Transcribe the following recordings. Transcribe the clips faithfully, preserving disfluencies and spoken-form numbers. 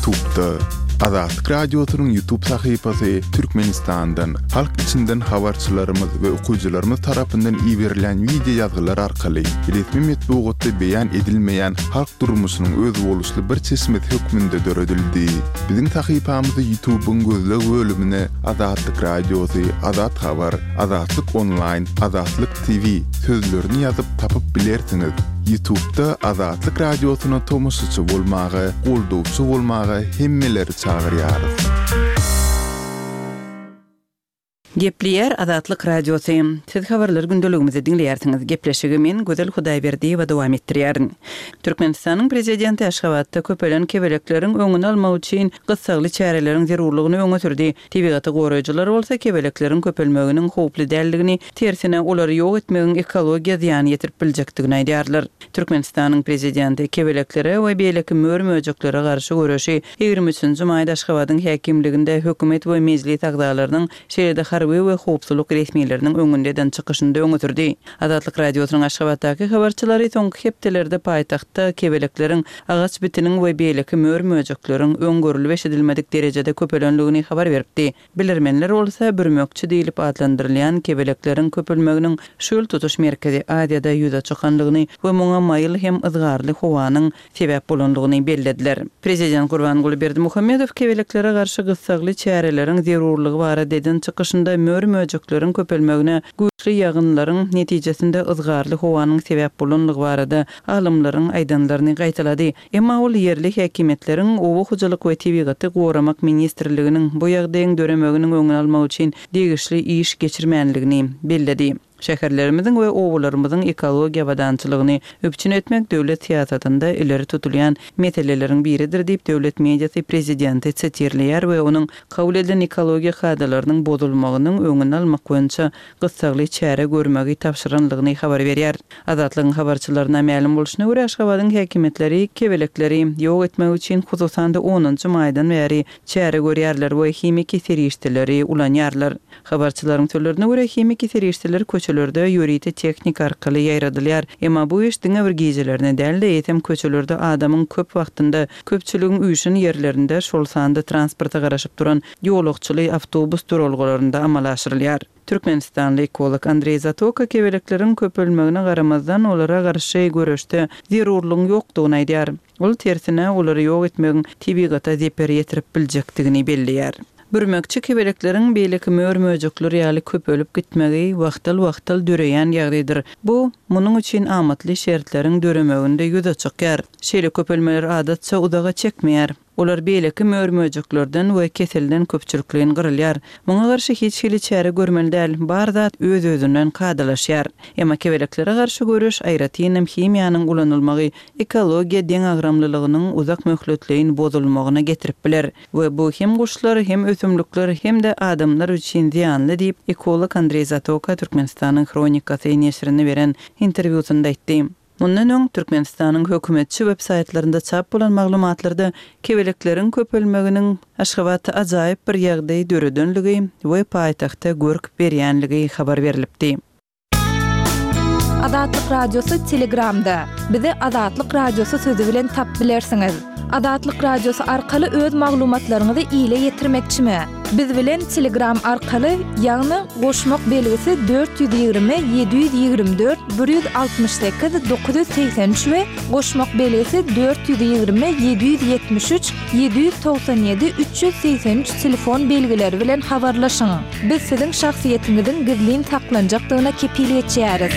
YouTube'da. Azatlyk Radiosynyň YouTube sahypasy Türkmenistandan, halk içinden habarçylarymyz we okuwçylarymyz tarapyndan iýerilen video ýazgylar arkaly resmi metbuatda beýan edilmeýän halk durmuşynyň öz boluşly bir çeşmet hökmünde döredildi. Biziň sahypamyzy YouTube'un gözleg bölümine Azatlyk Radiosy, Azat Habar, Azatlyk Online, Azatlyk T V sözlerini ýazyp tapyp bilersiňiz. YouTube'da Azatlyk Radiosyna tomusçy bolmagy, goldowçy bolmagy hemmeleri çağırýarys. Gepleýär Azatlyk Radiosy. Siz habarlar gündeligimizi dinleýärsiňiz. Gepleşigi men Gözel Hudaýberdi we dowam etdirýär. Türkmenistanyň prezidenti Aşgabatda köpelen kebelekleriň öňüni almak üçin gyssagly çäreleriň zerurlygyny öňe sürdi. Tebigaty goraýjylar bolsa kebelekleriň köpelmeginiň howply däldigini, tersine olary ýok etmegiň ekologiýa ziýan ýetirip biljakdygyny aýdýarlar. Türkmenistanyň prezidenti kebeleklere we beýleki möhrmöjeklere garşy göreşi ýigirmi üçünji maýda Aşgabatyň häkimliginde hökümet we mejlis agzalarynyň şeýerde we howpsuzlyk resmiýetleriniň öňünden çykyşynda öňe sürdi. Azatlyk Radiosynyň Aşgabatdaky habarçylary soňky hepdelerde paýtagtda kebelekleriň agaç bitiniň we beýleki möhrmöjekleriň öňgörülip eşidilmedik derejede köpelenligini habar beripdi. Bilermenler bolsa bürmökçi diýilip adlandyrylýan kebelekleriň köpelmeginiň şol tutuş merkezi Adiýada ýüze çykanlygyny we muňa maýyl hem ızgarly howanyň sebäp bolandygyny bellediler. Prezident Gurbanguly Berdimuhammedow kebeleklere garşy gyssagly çäreleriň zerurlygy bara dedin çykyşynda möhrmöjekleriň köpelmegine güýçli ýagynlaryň netijesinde ızgarly howanyň sebäp bolanlygy barada alymlaryň aýdanlaryny gaýtalady. Emma ol ýerli häkimetleriň owa hojalyk we tebigaty goramak ministrliginiň bu ýagdaýyň döremeginiň öňüni almak üçin degişli iş geçirmänligini belledi. Şäherlerimizin we owalarymyzyň ekologiýa badançylygyny öpçün etmek döwlet siýasatynda ileri tutulýan meseleleriň biridir diýip döwlet mediýasy prezidenti çetirleýär we onuň kabul edilen ekologiýa kadrlarynyň bozulmagynyň öňüni almak boýunça gyssagly çäre görmegi tapşyranlygyny habar berýär. Azatlygyň habarçylaryna ma'lum boluşyna görä Aşgabatyň häkimetleri kebelekleri ýok etmek üçin hususanda onunçy maýdan bäri çäre görýärler we hemik serişdeleri ulanýarlar. Habarçylaryň sözlerine görä hemik serişdeleri köçelerde ýöriti teknik arkaly ýaýradylýar. Emma bu iş diňe bir gizelerine däl de etem köçelerde adamyň köp wagtynda köpçüligiň üýşün ýerlerinde şol sanda transporta garaşyp duran ýolakçyly awtobus duralgylarynda amal aşyrylýar. Türkmenistanly ekolog Andrey Zatoka kebelekleriň köpelmegine garamazdan olara garşy göreşde zerurlygyň ýokdugyny aýdýar. Ol tersine olary ýok etmegiň tebigaty zeper ýetirip biljakdygyny bellýär. Bürmökçi kebelekleriň beýleki möhrmöjekler ýaly köp ölüp gitmegi wagtyl-wagtyl döreýän ýagdaýdyr. Bu, munyň üçin amatly şertleriň döremeginde ýüze çykýar. Şeýle köpelmeler adatça udaga çekmeýär. Olar beýleki möhrmöjeklerden we keselden köpçülikligiň gyrylýar. Muňa garşy hiç hili çäre görmeli däl, bar zat öz-özünden kadalaşýar. Emma kebeleklere garşy görüş aýratynam himiýanyň ulanylmagy ekologiýa deň agramlylygynyň uzak möhletliğin bozulmagyna getirip biler we bu hem guşlar hem ösümlikler hem de adamlar üçin ziýanly diýip ekolog Andrey Zatoka Türkmenistanyň Kronikasy neşrine beren interwýusynda aýtdy. Mundan öň Türkmenistanyň hökümetçi web saytlarynda çap bolan maglumatlarda kebelekleriň köpelmeginiň Aşgabatda ajaýyp bir ýagdaý döredenligi we paýtagtda görk berýänligi habar berilipdi. Azatlyk Radiosu Telegramda. Bizi Azatlyk Radiosu sözü bilen tap bilersiňiz. Azatlyk Radiosu arkaly öz maglumatlaryňyzy ýyla ýetirmekçimi? Biz bilen Telegram arkaly ýagny goşmak belgisi dört yüz ýygrimi yedi yüz ýygrimi dört bir yüz altmış sekiz dokuz yüz seksen üç we goşmak belgisi dört yüz ýygrimi yedi yüz ýetmiş üç yedi yüz togsan ýedi üç yüz seksen üç telefon belgileri bilen habarlaşyň. Biz siziň şahsiýetiniziň gizlin taklanjakdygyna kepil etýäris.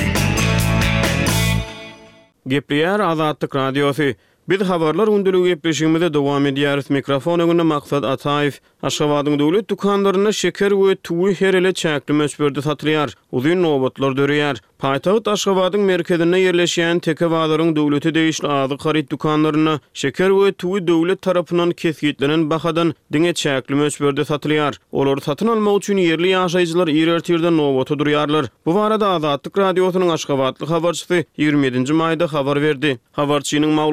Gepleýär Azatlyk Radiosu. Biz habarlar gündüligi gepleşigimizde dowam edýäris. Mikrofon öňünde Maksat Ataýew. Aşgabatyň döwlet dukanlaryna şeker we tuwy her ele çäkli möçberde satylýar. Uzun nowbatlar dörýär. Paýtagat Aşgabatyň merkezinde ýerleşýän tekebalaryň döwleti deýişli azy garyt dukanlaryna şeker we tuwy döwlet tarapyndan kesgitlenen bahadan diňe çäkli möçberde satylýar. Olar satyn almak üçin ýerli ýaşaýjylar ýer-ýerde nowbata durýarlar. Bu barada Azatlyk Radiosynyň Aşgabatlyk habarçysy ýygrimi ýedinji maýda habar berdi. Habarçynyň maglumatyna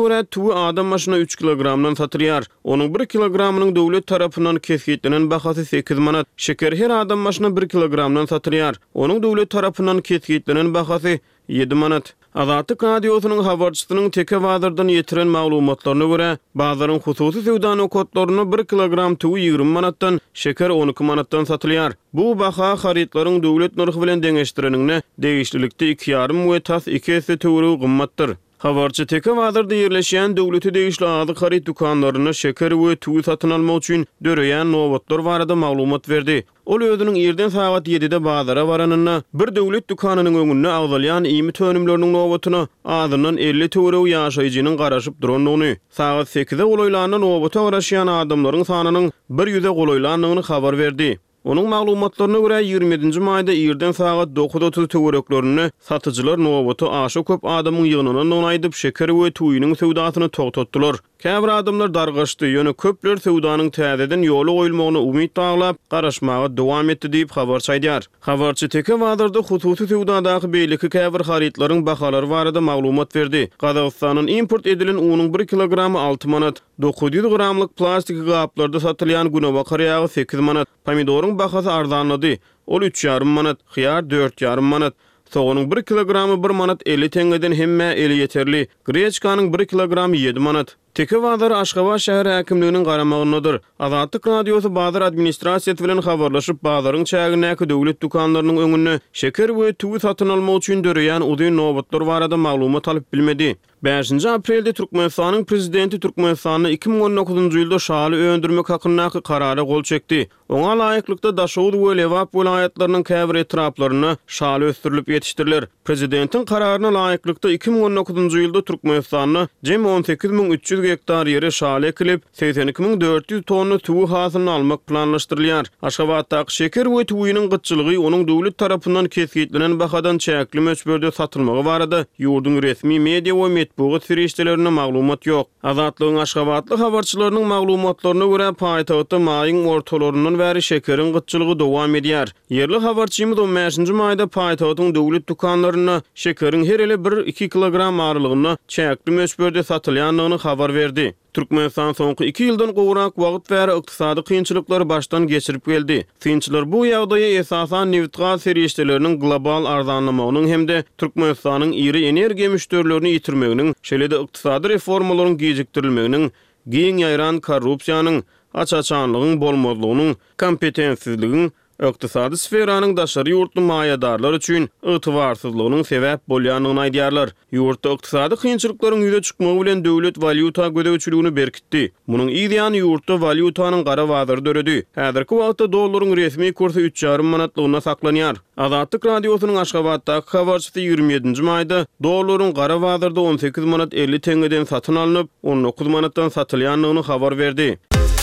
görä tuwy adam başyna üç kilogramdan satylýar. Onuň bir kilogramynyň döwlet tarapyndan kesgitlenen bahasy sekiz manat. Şeker her adam başyna bir kilogramdan satylýar. Onuň döwlet tarapyndan kesgitlenen bahasy yedi manat. Azatlyk radiosynyň habarçysynyň teke wazyrdan ýetiren maglumatlaryna görä, bazaryň hususy sowda kodlaryny bir kilogram tuwy ýygrimi manatdan, şeker on iki manatdan satylýar. Bu baha haritlaryň döwlet narhy bilen deňeşdirenine degişlilikde iki ýarym we tas iki esse töwrü gymmatdyr. Habarçy teke wazyrda ýerleşýän döwleti degişli azy harit dukanlaryna şeker we tuwy satyn almak üçin döreýän nowatlar barada maglumat berdi. Ol özüniň ýerden saat yedide bazara baranyna bir döwlet dukanynyň öňünde agdalýan ýymy tönümleriniň nowatyna azyndan elli töwrü ýaşaýjynyň garaşyp duranlygyny, saat sekizde golaýlanan nowata garaşýan adamlaryň sanynyň bir ýüze golaýlanlygyny habar berdi. Onun maglumatlaryna görä ýygrimi ýedinji maýda ýerden saat dokuz otuz töwereklerini satyjylar nowaty aşa köp adamyň ýygynyny onaýdyp şeker we tuýynyň sowdasyny togtatdylar. Käbir adamlar dargaşdy, ýöne köpler sowdanyň täzeden ýoly goýulmagyna umyt taglap, garaşmaga dowam etdi diýip habar çaýdýar. Habarçy teke wazyrda hususy sowdadaky beýleki käbir haritlaryň bahalary barada maglumat berdi. Gazagystanyň import edilen unyň bir kilogramy altı manat, dokuz ýüz gramlyk plastik gaplarda satylýan günebakar ýagy sekiz manat, pomidoryň bahasy arzanlady. Ol üç ýarym manat, hyýar dört ýarym manat. Soğunun bir kilogramy bir manat elli teňeden hemme eli yeterli. Greçkanyň bir kilogramy yedi manat. Teke wazir Aşgabat şäher häkimliginiň garamagyndadyr. Azatlyk radiosy bazar administrasiýasy bilen habarlaşyp bazaryň çägindäki döwlet dukanlarynyň öňüne şeker we tuwy satyn almak üçin döreýän uzun nowatlar barada maglumat alyp bilmedi. beşinji aprelde Türkmenistanyň prezidenti Türkmenistanyny iki ming on dokuzunji ýylda şaly öndürmek hakyndaky karara gol çekdi. Oňa laýyklykda Daşowut we Lewap vilayatlarynyň käbir etraplaryna şaly ösdürilip ýetişdiriler. Prezidentiň kararyna laýyklykda iki ming on dokuzunji ýylda Türkmenistanyny jem on sekiz ming üç ýüz hektar ýere şaly ekilip, seksen iki ming dört ýüz tonna tuwy hasylyny almak planlaşdyrylýar. Aşgabatdaky şeker we tuwynyň gytçylygy onuň döwlet tarapyndan kesgitlenen bahadan çäkli möçberde satylmagy barada ýurdun resmi media we metbuat firişdelerine maglumat ýok. Azatlygyň Aşgabatly habarçylarynyň maglumatlaryna görä paýtagtda maýyň ortalaryndan bäri şekeriň gytçylygy dowam edýär. Yerli habarçymyz on beşinji maýda paýtagtyň döwlet dukanlaryna şekeriň her ele bir iki kilogram ağırlygyna çäkli möçberde satylýanlygyny habar verdi. Türkmenistan soňky iki ýyldan gowrak wagt bäri ykdysady kynçylyklary başdan geçirip geldi. Kynçylar bu ýagdaýa esasan neft-gaz serýeşdeleriniň global arzanlamagynyň hemde Türkmenistanyň iri energiýa müşterilerini ýitirmeginiň, şeýle-de ykdysady reformalaryň gejikdirilmeginiň, giň ýaýran korrupsiýanyň, açaçanlygyň bolmazlygynyň, kompetensizligiň, ykdysady sferanyň daşary ýurtly maýadarlar üçin ýytybarsyzlygynyň sebäp bolýanyny aýdýarlar. Ýurtda ykdysady kynçylyklaryň ýüze çykmagy bilen döwlet valyuta gödäwçiligini berkitdi. Munyň ýa-da ýurtda valyutanyň gara wagtyry döredi. Häzirki wagtda dollaryň resmi kursy üç ýarym manatlygyna saklanýar. Azatlyk radiosynyň Aşgabatdaky habarçysy ýygrimi ýedinji maýda dollaryň gara wagtyrda on sekiz manat elli teňeden satyn alınıp, on dokuz manatdan satylýanlygyny habar berdi.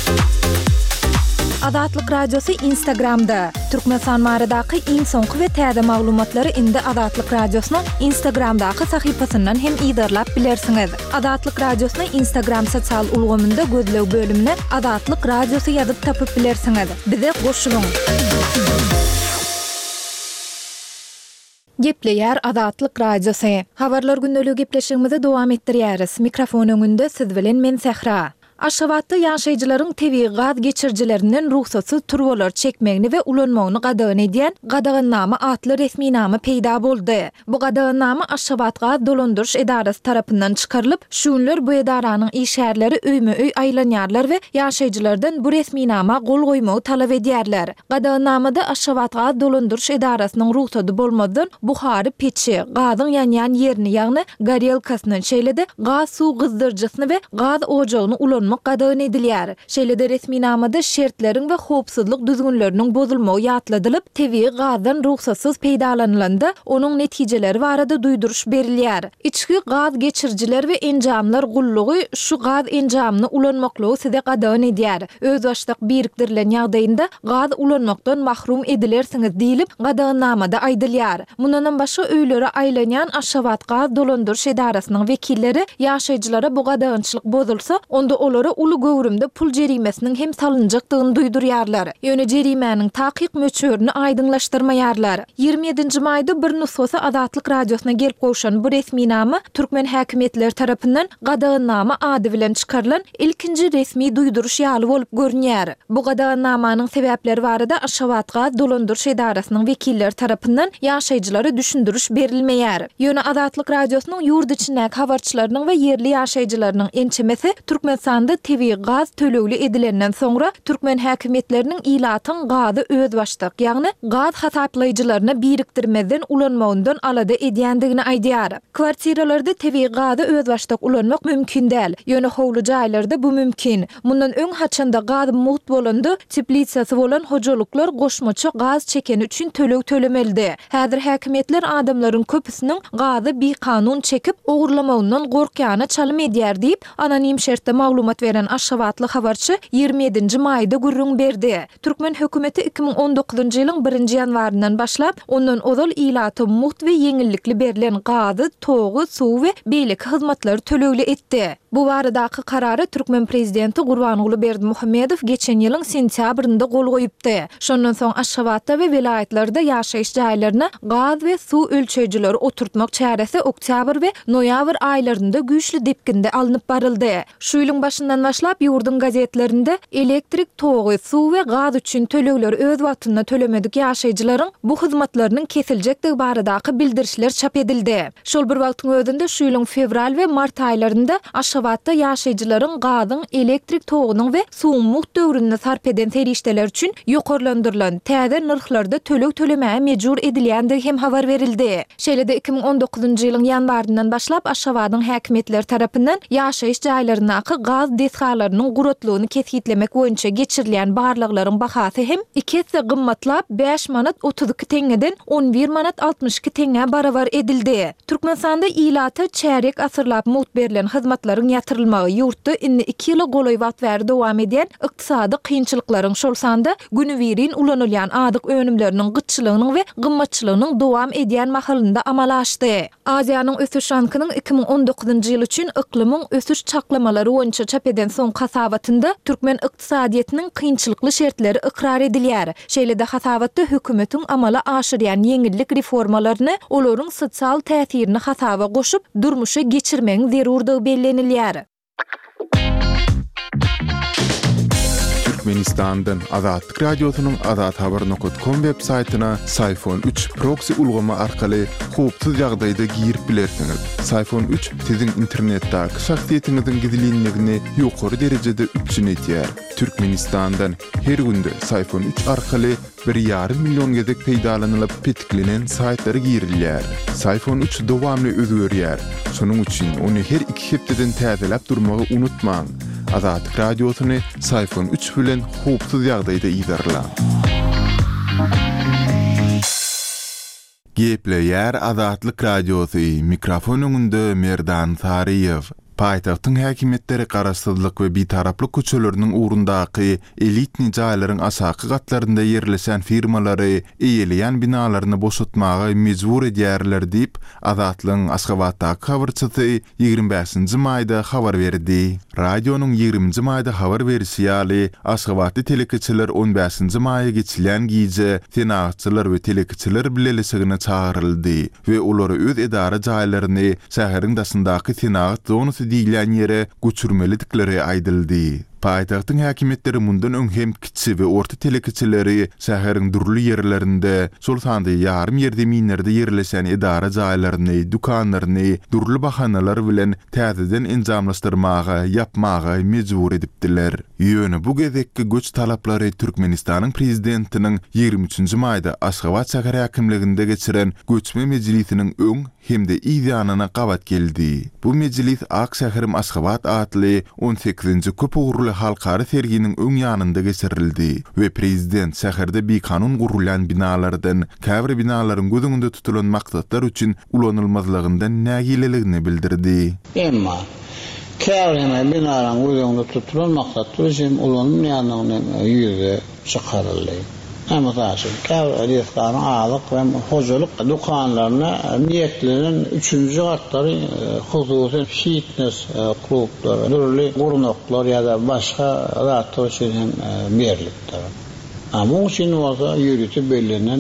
Azatlyk radiosu Instagramda. Türkmenistan maradaky iň soňky we täze maglumatlary indi Azatlyk radiosynyň Instagramdaky sahypasyndan hem ýydarlap bilersiňiz. Azatlyk radiosyny Instagram sosial ulgamynda gözlew bölümine Azatlyk radiosu ýazyp tapyp bilersiňiz. Bize goşulyň. Gepleýär Azatlyk radiosu. Habarlar gündöligi gepleşigimizi dowam etdirýäris. Mikrofon öňünde siz bilen men Sehra. Aşgabatda ýaşaýjylaryň tebii gaz geçirjilerinden ruhsatsy turwalar çekmegini we ulanmagyny gadagan edýän gadagannama atly resmi nama peýda boldy. Bu gadagannama Aşgabat Gaz Dolandyryş Edarasy tarapyndan çykarylyp, şuňlar bu edaranyň işgärleri öýme-öý aýlanýarlar we ýaşaýjylardan bu resmi nama gol goýmagy talap edýärler. Gadagannamada Aşgabat Gaz Dolandyryş Edarasynyň ruhsaty bolmadan buhary peçi, gazyň ýanýan ýerini, ýagny garelkasyny, şeýle-de gaz suw gyzdyrjysyny we gaz ojagyny ulanmak gadagan edilýär. Şeýle-de resmi namada şertleriň we howpsuzlyk düzgünleriniň bozulmagy ýatladylyp, tebii gazdan ruhsatsyz peýdalanylanda onuň netijeleri barada duýduruş berilýär. İçki gaz geçirjiler we enjamlar gullugy şu gaz enjamyny ulanmaklygy size gadagan edýär. Öz başlyk birikdirilen ýagdaýynda gaz ulanmakdan mahrum edilersiňiz diýilip gadagannamada aýdylýar. Mundan başga öýlere aýlanýan Aşgabat Gaz Dolandyryş Edarasynyň wekilleri ýaşaýjylara bu gadagançylyk bozulsa, onda olara ulu gowrumda pul jerimesinin hem salınjakdygyny duýdurýarlar. Ýöne jerimäniň takyk möçürini aýdyňlaşdyrmaýarlar. ýygrimi ýedinji maýda bir nüsusa Adatlyk radiosyna gelip goşan bu resmi nama türkmen häkimetleri tarapyndan gadagannama ady bilen çykarylan ilkinji resmi duýduruş ýaly bolup görünýär. Bu gadagannamanyň sebäpleri barada Aşgabatga dolandyryş edarasynyň wekilleri tarapyndan ýaşaýjylara düşündürüş berilmeýär. Ýöne Adatlyk radiosynyň ýurt içindäki habarçylarynyň we yerli ýaşaýjylarynyň ençemesi Türkmenistanda T V gaz tölegli edilenden soňra türkmen häkimetleriniň ilatyň gazy öz başlyk, ýagny gaz hasaplaýjylaryna birikdirmeden ulanmagyndan alada edýändigini aýdýar. Kwartiralarda T V gazy öz başlyk ulanmak mümkin däl. Ýöne howly jaýlarda bu mümkin. Mundan öň haçanda gaz muht bolandy, teplitsasy bolan hojalyklar goşmaça gaz çekeni üçin töleg tölemeldi. Häzir häkimetler adamlaryň köpüsiniň gazy bir kanun çekip ogurlamagyndan gorkýany çalym edýär diýip anonim şertde maglumat beren Aşgabatly habarçy ýygrimi ýedinji maýda gurrun berdi. Türkmen hökümeti iki bin on dokuzunji ýylyň birinji ýanwaryndan başlap ondan ozal ilaty muht we yeňillikli berilen gazy, togy, suw we beýleki hyzmatlary tölegli etdi. Bu baradaky karary Türkmen prezidenti Gurbanuly Berdimuhammedow geçen ýylyň sentýabrynda gol goýupdy. Şondan soň Aşgabatda we vilayatlerde ýaşaýyş jaýlaryna gaz we suw ölçejileri oturtmak çäresi oktyabr we noýabr aýlarynda güýçli depkinde alınıp baryldy. Şu ýylyň başyndan başlap ýurdun gazetlerinde elektrik, togy, suw we gaz üçin tölegler öz wagtyna tölemedik ýaşaýjylaryň bu hyzmatlarynyň kesiljektigi baradaky bildirişler çap edildi. Şol bir wagtyň özünde şu ýylyň fevral we mart aýlarynda Aşgabatda ýaşaýjylaryň gazyň, elektrik togynyň we suwun muht döwründe sarp eden terişdeler üçin ýokarlandyrylan täze narhlarda töleg tölemäge mejbur edilýändigi hem habar berildi. Şeýlede iki bin on dokuzunji ýylyň ýanwaryndan başlap Aşgabatyň häkimetleri tarapyndan ýaşaýyş jaýlarynaky gaz deshalarynyň guratlygyny kesgitlemek boýunça geçirilýän barlyklaryň bahasy hem iki hisse gymmatlap beş manat otuz iki teňeden on bir manat altmış iki teňe barabar edildi. Türkmenistanda ilata çeyrek asyrlap muht berilen hyzmatlaryň ýatyrylmagy ýurtda indi iki ýyla goloý wagt bäri dowam edýän ykdysady kynçylyklaryň şol sanda günübirin ulanylýan adyk önümleriniň gytçylygynyň we gymmatçylygynyň dowam edýän mahalynda amallaşdy. Aziýanyň ösüş rankynyň iki bin on dokuzunji ýyl üçin iklimiň ösüş çaklamalary boýunça çap eden soň hasabatynda türkmen ykdysadyetiniň kynçylykly şertleri ikrar edilýär. Şeýlede hasabatda hökümetiň amala aşyrýan yeňillik reformalaryny olaryň sosial täsirini hasaba goşup durmuşa geçirmeň zerurdygy bellenilýär. Türkmenistan'dan Adatlyk radiosynyň adat habar nokta com web saytyna Sayfon üç proxy ulgama arkaly howpsuz ýagdaýda girip bilersiňiz. Sayfon üç siziň internetdäki şahsiýetiňiziň gizliligini ýokary derejede üçinetýär. Türkmenistan'dan her günde Sayfon üç arkaly bir ýarym million gezek peýdalanylyp petiklenen saytlary girilýär. Sayfon üç dowamly özgörýär. Şonuň üçin ony her iki hepdeden täzelep durmagy unutmaň. Adatlyk radiosyny Sayfon üç bilen howpsuz ýagdaýda ýerler. Gepleýär Adatlyk radiosy, mikrofon öňünde Merdan Sariýew. Paýtagtyň häkimetleri garaşsyzlyk we bitaraplyk köçeleriniň uğrundaky elitni jaýlaryň aşaky gatlarynda ýerleşen firmalary eýeleýän binalaryny boşaltmagy mejbur edýärler diýip Adatlyň Aşgabatdaky habarçysy ýygrimi beşinji maýda habar berdi. Radionuň ýygrimi maýda habar berişi ýaly Aşgabatly telekeçiler on beşinji maýa geçilen giýje senaatçylar we telekeçiler bileşigine çağıryldy we olary öz edara jaýlaryny şäheriň daşyndaky senaat zonasy diýilen ýere göçürmelikleri aýdyldy. Paýtagtyň häkimetleri mundan öň hem kiçi we orta telekeçileri şäheriň durly ýerlerinde, şol sanda ýarym ýerde minlerde ýerleşen edara jaýlaryny, dukanlaryny durly bahanalar bilen täzeden enjamlaşdyrmagy, ýapmagy mejbur edipdiler. Ýöne bu gezekki göç talaplary Türkmenistanyň prezidentiniň ýygrimi üçinji maýda Aşgabat şäher häkimliginde geçiren göçme mejlisiniň öň hemde ýanyna gabat geldi. Bu mejlis Ak şäherim Aşgabat adly on sekizinji köp ugurly halkary serginiň öň ýanynda geçirildi we prezident şäherde bir kanun gurulan binalardan käbir binalaryň gözüňde tutulan maksatlar üçin ulanylmazlygyndan nägileligini bildirdi. Emma käbir binalarň gözüňde tutulan maksatlar üçin ulanylmagyny ýüze çykaryldy. Ama taşın käw restoran alık ve hojuluk dukanlarına niyetlerin üçüncü katları hususi fitness klubları, türlü gurnoklar ya da başka rahatlar için berilipdir. Ama onun için olsa yürütü belirlenen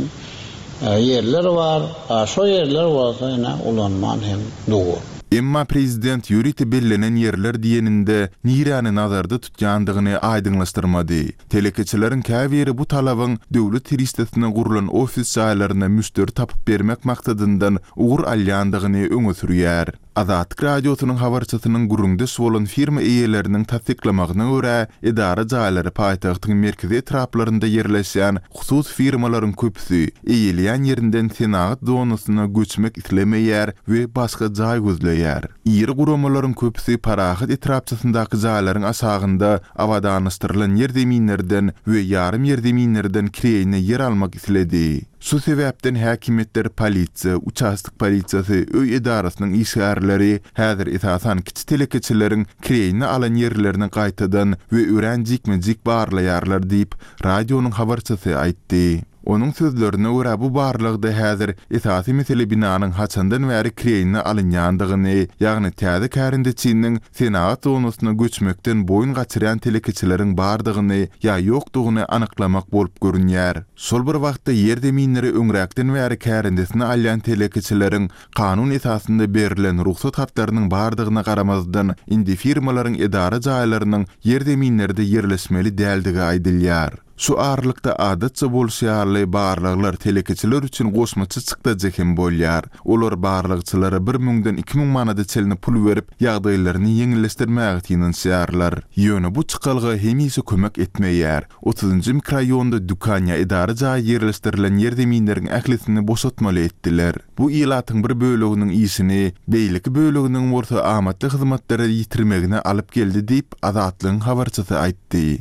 yerler var. Şu yerler varsa yine ulanman hem doğru. Emma prezident yürüti bellenen yerler diyeninde nirani nazarda tutyandygyny aýdyňlaşdyrmady. Telekeçilerin käbiri bu talabın döwlet turistetine gurulan ofis jaýlaryna müsteri tapyp bermek maksatyndan ugur alýandygyny öňe sürýär. Azatlyk radiosynyň habarçysynyň gurundas bolan firma eýeleriniň tasdiklamagyna görä, edara jaýlary paýtagtyň merkezi etraplarynda yerleşýän husus firmalaryň köpüsi eýelýän ýerinden senat zonasyna göçmek islemeýär we başga jaý gözleýär. Ýeri guramalaryň köpüsi parahat etrapçysyndaky jaýlaryň asagynda awadaňystyrylan ýerdeminlerden we ýarym ýerdeminlerden kireýine ýer almak isledi. Şu sebäpden häkimetler, polisiýa, uçaslyk polisiýasy, öý edarasynyň işgärleri häzir esasan kiçik telekeçileriň kireýine alan ýerlerini gaýtadan we örenjikmejik barlaýarlar diýip radionyň habarçysy aýtdy. Onun sözlerine göre bu barlygda häzir esasy mesele binanyň haçandan bäri kireýine alynýandygyny, ýagny täze kärindeçiniň senat zonasyna göçmekden boyun gaçyran telekeçileriň bardygyny ýa ýokdugyny anyklamak bolup görünýär. Şol bir wagtda ýerdeminleri öňräkden bäri kärindesini alýan telekeçileriň kanun esasynda berilen ruhsat hatlarynyň bardygyna garamazdan indi firmalaryň edara jaýlarynyň ýerdeminlerde ýerleşmeli däldigi aýdylýar. Şu arlykda adatça bolşýarly barlyklar telekeçiler üçin goşmaçy çykdajak hem bolýar. Olar barlykçylara bir miňden iki miň manada çelini pul berip ýagdaýlaryny ýeňilleşdirmäge tinanýarlar. Ýöne bu çykalga hemisi kömek etmeýär. otuzunjy mikroraýonda dükanya edara jaý ýerleşdirilen ýerdeminleriň ählisini boşatmaly etdiler. Bu ýylatyň bir böleginiň ýysyny beýleki böleginiň orta amatly hyzmatlary ýitirmegine alyp geldi diýip Azatlygyň habarçysy aýtdy.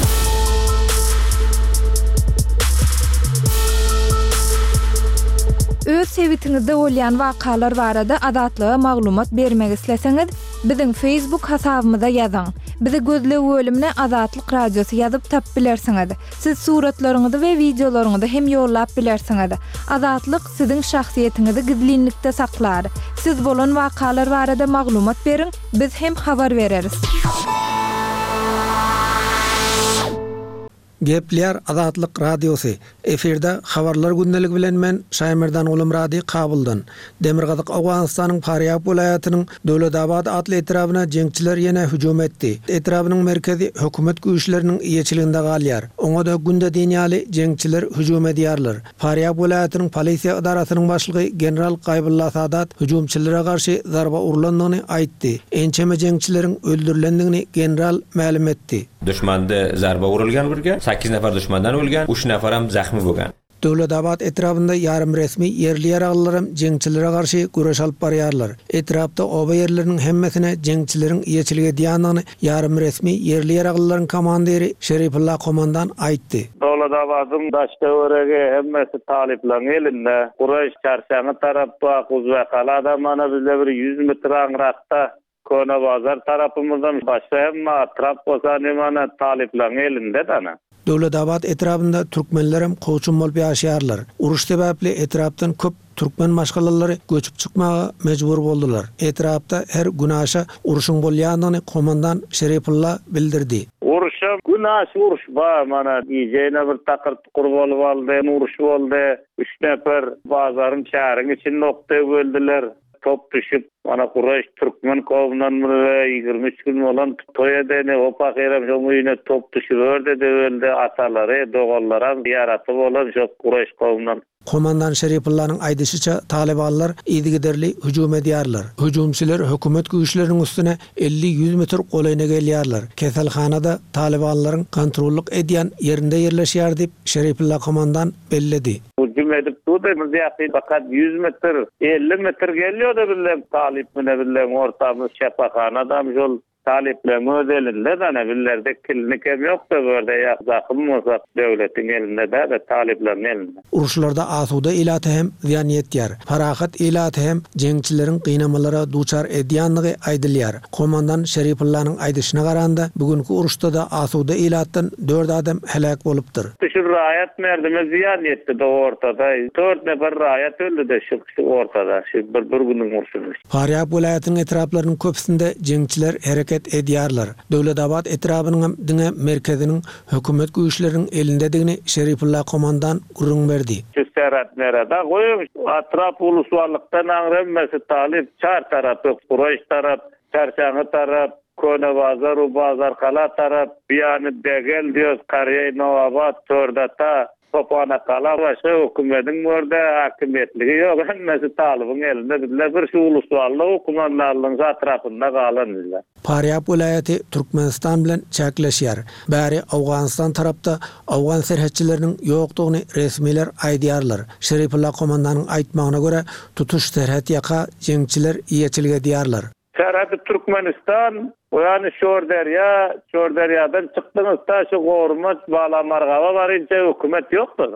Öz sevitiňizde bolýan wakalar barada Azatlyga maglumat bermek isleseňiz, biziň Facebook hasabymyza ýazyň. Bizi gözlep bölümine Azatlyk Radiosu ýazyp tap bilersiňiz. Siz suratlaryňyzy we videolaryňyzy hem ýollap bilersiňiz. Azatlyk siziň şahsiýetiniňizi gizlinlikde saklar. Siz bolan wakalar barada maglumat beriň, biz hem habar bereriz. Gepler Azatlyk Radiosu. Eferde habarlar gündelik bilen men Şaýmyrdan Ulumrady kabuldan. Demirgazyk Awganystanyň Paryap welaýatynyň Döwledabad atly etrabyna jeňçiler ýene hüjum etdi. Etrabynyň merkezi hökümet güýçleriniň ýeçiliginde galýar. Oňa da günde dünýäli jeňçiler hüjum edýärler. Paryap welaýatynyň polisiýa idarasynyň başlygy general Gaýbulla Sadat hüjumçylara garşy zarba urulandygyny aýtdy. Ençeme jeňçileriň öldürilendigini general ma'lum etdi. Düşmanda zarba urulgan birge, sekiz nefer düşmandan ölgen, üç nefer hem zahmi bolgan. Döwledabad etrapynda yarım resmi yerli ýaraglylarym jeňçilere garşy güreş alyp barýarlar. Etrapda oba yerleriniň hemmesine jeňçileriň ýeçiligi diýanyny yarım resmi yerli ýaraglylaryň komandiri Şerifulla komandan aýtdy. Döwledabadyň daşdöwrege hemmesi taliplaryň elinde. Güreş çarşaňy tarapda Uzbekala adamana bizde bir yüz metr aňrakda Kona bazar tarapymyzdan başga hem atrap bolsa nemana taliplaryň elinde dana. Döwledabad etrapynda türkmenlerim koçum bolup ýaşaýarlar. Uruş sebäpli etrapdan köp türkmen maşgalalary göçüp çykmaga mejbur boldular. Etrapda her günaşa uruşyň bolýanyny komandan Şerifulla bildirdi. Uruşa günaş uruş ba mana diýjene bir takyrt gurbol boldy, uruş boldy. üç nefer bazaryň çäriň için nokta böldüler. Top düşüp mana Qurayş Türkmen kowmundan ýygrimi üç gün bolan toýadany opak eram şoňyne top düşürdi debelde atalary, dogallary ýaratyp bolan şo Qurayş kowmundan. Komandan Şerifullanyň aýdyşyça Talibanlar ýygyderli hüjum edýärler. Hüjumçylar hökümet güýçleriniň üstüne elli yüz metr golayna gelýärler. Keselhanada Talibanlaryň kontrollyk edýän ýerinde ýerleşýär diýip Şerifulla komandan belledi. Hüjum edip durdy, ýa-da fakat yüz metr, elli metr gelýärdi bilen Talip bilen bilen ortamyz şepahanada jol talipleme özelinde dana billerde kilnik hem yok da böyle ya zakım olsa devletin elinde de de taliplerin elinde. Uruşlarda asuda ilatı hem ziyan yetýär. Parahat ilatı hem jeňçilerin qynamalara duçar edýänligi aýdylýar. Komandan Şerifullah'nyň aýdyşyna garanda bugünkü uruşda da asuda ilatdan dört adam helak bolupdyr. Şu raýat merdime ziyan yetdi de ortada. dört nefer raýat öldü de şu ortada. Şu bir bir günüň uruşuny. Faryab welaýatynyň etraplarynyň köpsinde jeňçiler hereket edýärler. Döwletabad etrabynyň diňe merkeziniň hökümet güýçleriniň elindedigini Şerifullah komandan gurrun berdi. Şu serat nerede? Goýun atrap uluslarlykdan aňrymmasy talip çar tarapy, Qurayş tarap, Çarşangy tarap, Kone bazar, u bazar kala tarap, Biyanı degel diýär, Karýa Nowabat, Tördata, Topana kala başga hökümetin mörde hakimiyetligi ýok. Hemmesi talybyň elinde bizler bir şu uluslarly hukumatlaryň atrapynda galan bizler. Faryab welaýaty Türkmenistan bilen çäkleşýär. Bäri Awganistan tarapda Awgan serhetçileriniň ýokdugyny resmiler aýdýarlar. Şerifullah komandanyň aýtmagyna görä tutuş serhet ýaka jeňçiler ýeçilge diýarlar. Serheti Türkmenistan, o yani Şorderya, Şorderya'dan çıktığınızda şu Gormaz, Bala Margava var, ince hükümet yoktu.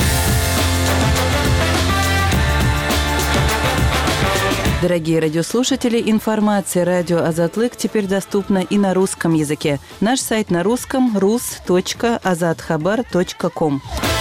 Дорогие радиослушатели, информация «Радио Азатлык» теперь доступна и на русском языке. Наш сайт на русском – рус точка азатхабар точка ком.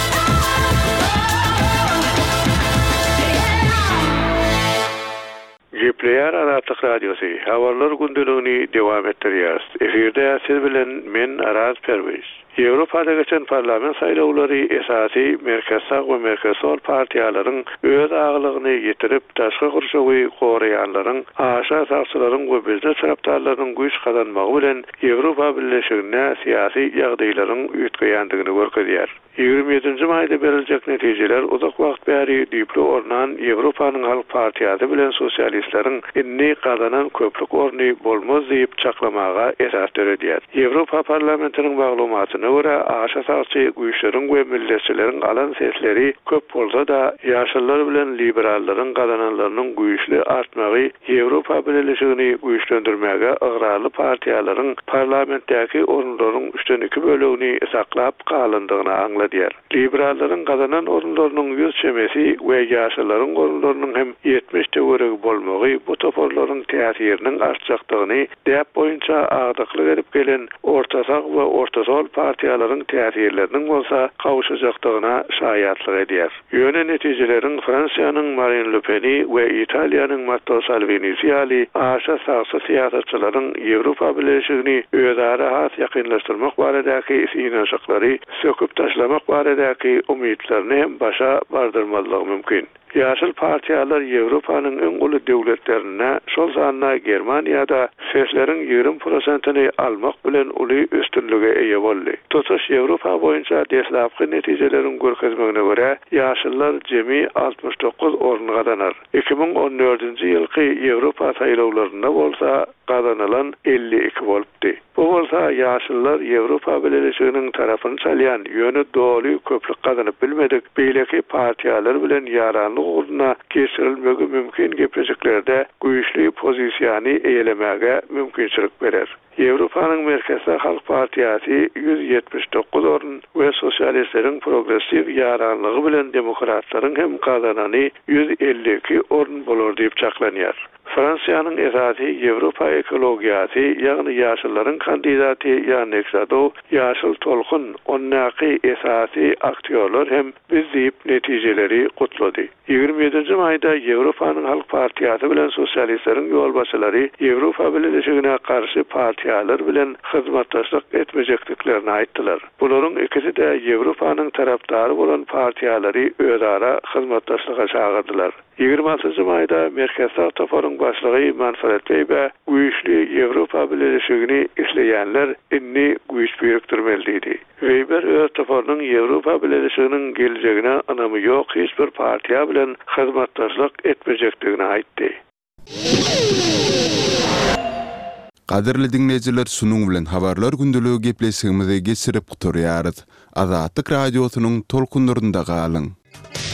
Gepleýär Azatlyk Radiosu. Habarlar gündeliğini dewam etdirýär. Eferde siz bilen men Araz Perwiz. Ýewropada geçen parlament saýlawlary esasy merkezsag we merkezsol partiýalaryň öz aglygyny ýetirip taşky gurşawy goraýanlaryň, aşa saçlaryň we biznes tarapdarlarynyň güýç kazanmagy bilen Ýewropa Birleşigine syýasy ýagdaýlaryň üýtgeýändigini görkezýär. ýygrimi ýedinji maýda beriljek netijeler uzak wagt bäri düýpli ornan Ýewropanyň halk partiýasy bilen sosialistleriň inni kazanan köplük orny bolmaz diýip çaklamaga esas töredýär. Ýewropa parlamentiniň maglumatyna görä aşa saçy güýçleriň we milletçileriň alan sesleri köp bolsa da ýaşyllar bilen liberallaryň kazananlarynyň güýçli artmagy Ýewropa Birleşigini güýçlendirmäge ıgrarly partiýalaryň parlamentdäki orunlaryň üçden iki bölegini saklap galandygyny aňladýar. Liberallaryň kazanan orunlarynyň ýüz çemesi we ýaşyllaryň orunlarynyň hem yetmişde göregi bolmagy bu toporlaryň täsiriniň artjakdygyny däp boýunça agdykly berip gelen ortasak we ortasol partiýalaryň täsirleriniň bolsa kawuşajakdygyna şaýatlyk edýär. Ýöne netijeleriň Fransiýanyň Marine Le Pen'i we Italiýanyň Matteo Salvini ýaly aşa sağsa siýasatçylaryň Ýewropa Birleşigini özara has ýakynlaşdyrmak baradäki synaşyklary söküp taşlamak baradäki umytlaryny başa bardyrmalygy mümkin. Ýaşyl partiýalar Ýewropanyň öň uly döwletlerine, şol zanna Germaniýada sesleriň ýigrim prosentyny almak bilen uly üstünlüge eýe boldy. Tutuş Ýewropa boýunça deslapky netijeleriň görkezmegine görä, ýaşyllar jemi altmış dokuz orun gadanar. iki bin on dördünji ýylky Ýewropa saýlawlarynda bolsa gazanylan elli iki bolupdy. Bu bolsa ýaşyllar Ýewropa Birleşiginiň tarapyny çalýan ýöne doly köplük gazanyp bilmedik beýleki partiýalar bilen ýaranlyk uğruna geçirilmegi mümkin gepleşiklerde güýçli pozisiýany eýelemäge mümkinçilik berer. Ýewropanyň Merkezsag Halk Partiýasy ýüz ýetmiş dokuz orun we sosialistleriň progressiw ýaranlygy bilen demokratlaryň hem kazanany ýüz elli iki orun bolar diýip çaklanýar. Fransiýanyň esasy Ýewropa ekologiýasy, ýagny ýaşyllaryň kandidaty Yannick Jadot, ýaşyl tolkun onnaky esasy aktýorlar hem biz diýip netijeleri gutlady. ýygrimi ýedinji maýda Ýewropanyň Halk Partiýasy bilen sosialistleriň ýolbaşçylary Ýewropa Birleşigine karşı partiýalar bilen hyzmatdaşlyk etmejekliklerini aýtdylar. Bularyň ikisi de Ýewropanyň tarapdary bolan partiýalary özara hyzmatdaşlyga çagyrdylar. ýygrimi altynji maýda Merkezsag toporyň başlygy Manfred Weber güýçli Ýewropa Birleşigini isleýänler inni güýç birikdirmeliydi. Weber öz toporynyň Ýewropa Birleşiginiň geljegine anamy ýok hiç bir partiýa bilen hyzmatdaşlyk etmejekdigini aýtdy. Qadirli dinleyijiler, şunuň bilen habarlar gündeligi gepleşigimizi geçirip guturýarys. Azatlyk radiosynyň tolkunlarynda galyň.